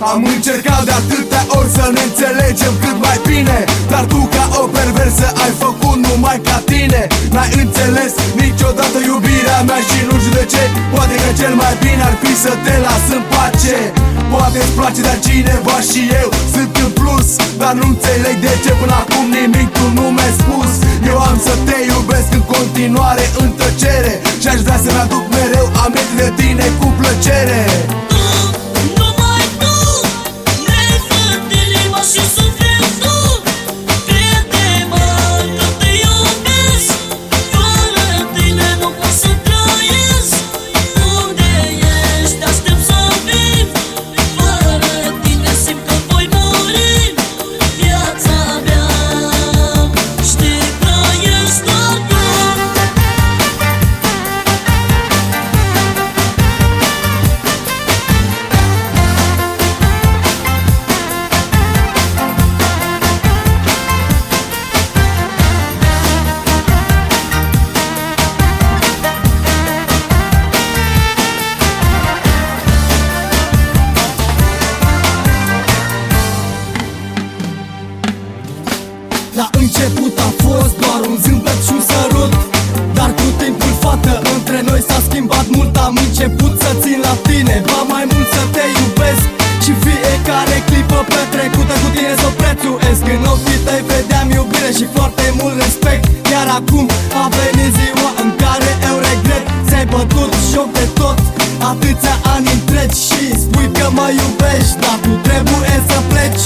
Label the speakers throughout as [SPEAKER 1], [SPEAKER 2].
[SPEAKER 1] Am încercat de atâtea ori să ne înțelegem cât mai bine, dar tu ca o perversă ai făcut numai ca tine. N-ai înțeles niciodată iubirea mea și nu știu de ce. Poate că cel mai bine ar fi să te las în pace. Poate-ți place, dar cineva și eu sunt în plus. Dar nu înțeleg de ce până acum nimic tu nu mi-ai spus. Eu am să te iubesc în continuare în tăcere și aș vrea să-mi aduc mereu aminte de tine cu plăcere.
[SPEAKER 2] La început a fost doar un zâmbet și un sărut, dar cu timpul, fată, între noi s-a schimbat mult. Am început să țin la tine, ba mai mult să te iubesc, și fiecare clipă petrecută cu tine să o prețuiesc. În ochii tăi vedeam iubire și foarte mult respect. Iar acum a venit ziua în care eu regret. Ți-ai bătut joc de tot atâția ani întregi și spui că mă iubești, dar tu trebuie să pleci.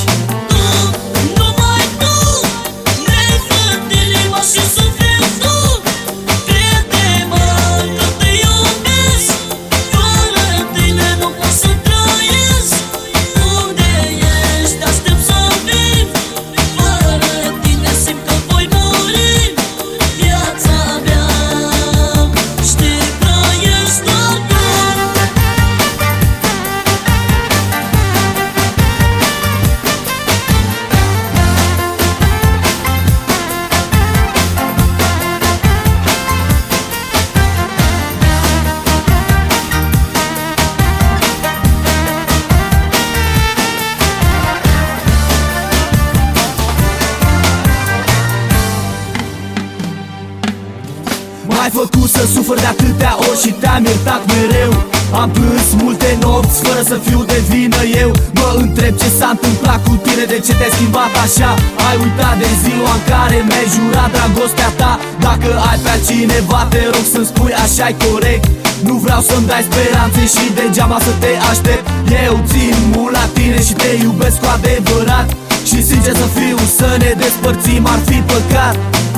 [SPEAKER 1] M-ai făcut să sufăr de atâtea ori și te-am iertat mereu. Am plâns multe nopți fără să fiu de vină eu. Mă întreb ce s-a întâmplat cu tine, de ce te-ai schimbat așa. Ai uitat de ziua în care mi-ai jurat dragostea ta. Dacă ai pe cineva, te rog să-mi spui așa-i corect. Nu vreau să-mi dai speranțe și degeaba să te aștept. Eu țin mult la tine și te iubesc cu adevărat, și sincer să fiu, să ne despărțim ar fi păcat.